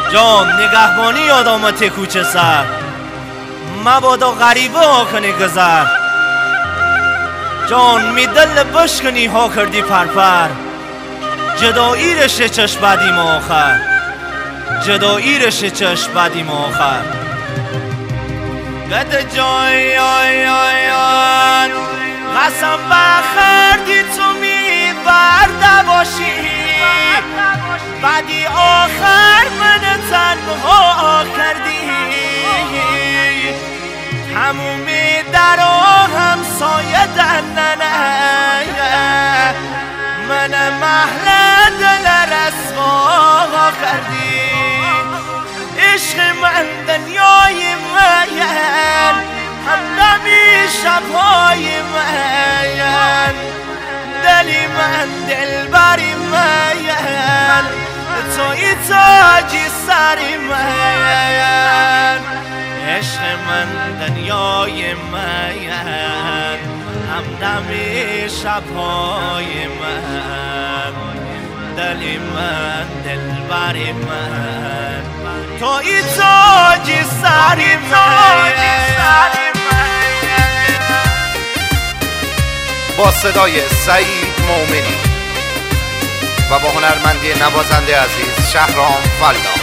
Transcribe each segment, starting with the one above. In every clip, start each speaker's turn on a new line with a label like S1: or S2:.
S1: جان نگهبانی یادامت کوچه سر مبادا غریبه ها کنی گذر جان می دل بشکنی ها کردی پرپر جدایی رشه چشم بدیم آخر جدایی رشه چشم بدیم آخر گد جای آیان قسم بخردی تو می برده باشی بعدی آخر من تنها کردی همومی در همسایه دننه من محل دل رسوا کردی عشق من دنیای من همدمی شبهای من دلی من دلبری من توی تاجی سری من عشق من دنیای من همدمی شبهای من دلی من دلبری من توی تاجی سری من
S2: با صدای سعید مومنی و با هنرمندی نوازنده عزیز شهرام فلا،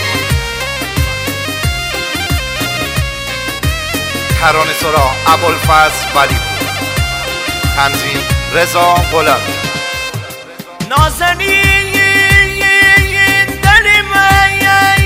S2: ترانه سرا ابوالفضل ولیپور، تنظیم رضا غلامی.
S1: نازنین دل من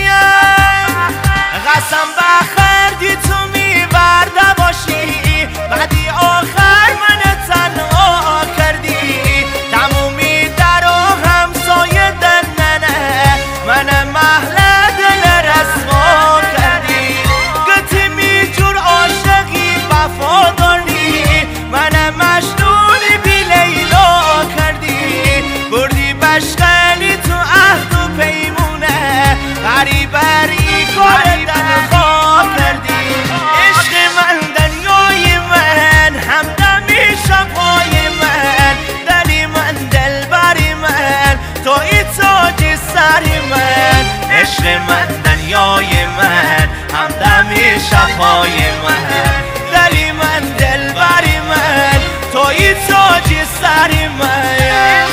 S1: قسم بخردی تو میبرده باشی بعدی آخر من تنها کردی تمومی در همسایه دننه من محل دل رسوا کردی گتی میجور عاشقی وفاداری من مجنونی بی لیلا کردی بردی بشغلی تو عهد و پیمونه غریبری کار تنها کردی عشق من دنیای من همدمی شبهای من دلی من دلبری من توی تاج سری من عشق من دنیای من همدمی شبهای من دلی من دلبری من توی تاج سری من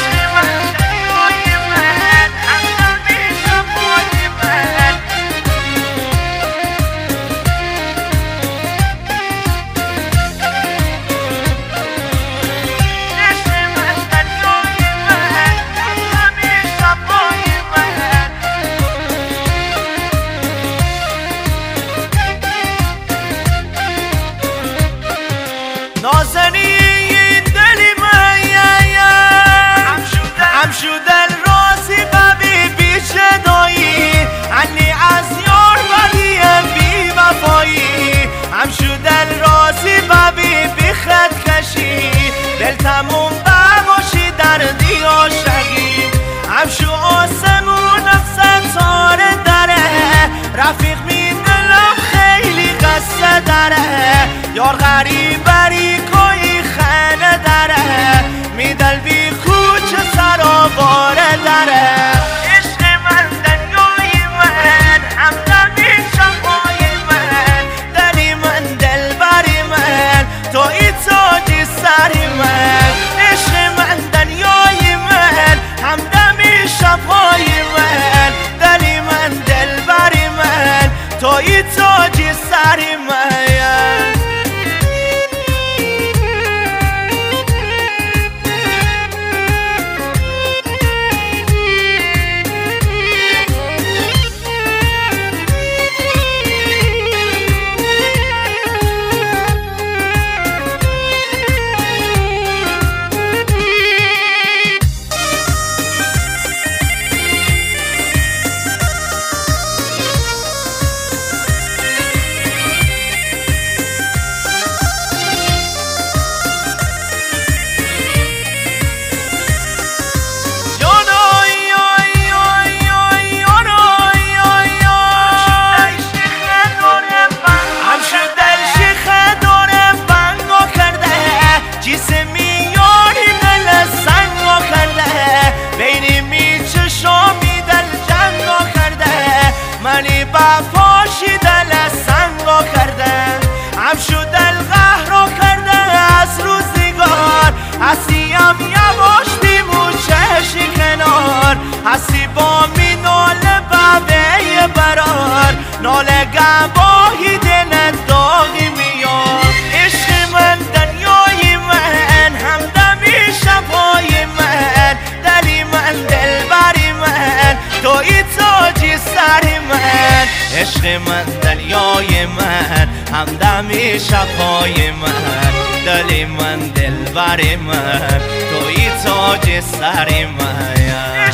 S1: نازنین دلی من هم شدن رازی ببی بیچه دایی انی از یار بدیم بی وفایی هم شدن رازی ببی بی خط کشی دل تموم بباشی در دیا شقی هم شو آسمون ستاره داره رفیق می دلم خیلی قصه داره یار غریبری کوی خانه داره می دل بی کوچه سراباره داره عشق من دنیای من همدمی شبهای من دلی من دلبری من توی تاج سری من عشق من دنیای من همدمی شبهای من دلی من دلبری من توی تاج سری من وفاشی دل سنگا کرده، همشو دل قهرا کرده از روزگار. هستیم یواش بیمون چشی کنار، هستی با می ناله ببه برار، ناله گواهی دل داغی میاد. عشق من دنیای من، همدمی شبای من، دلی من دلبری من، توی تاجی سری من. عشق من دنیای من، همدمی شبای من، دلی من دلبری من، توی تاج سری من.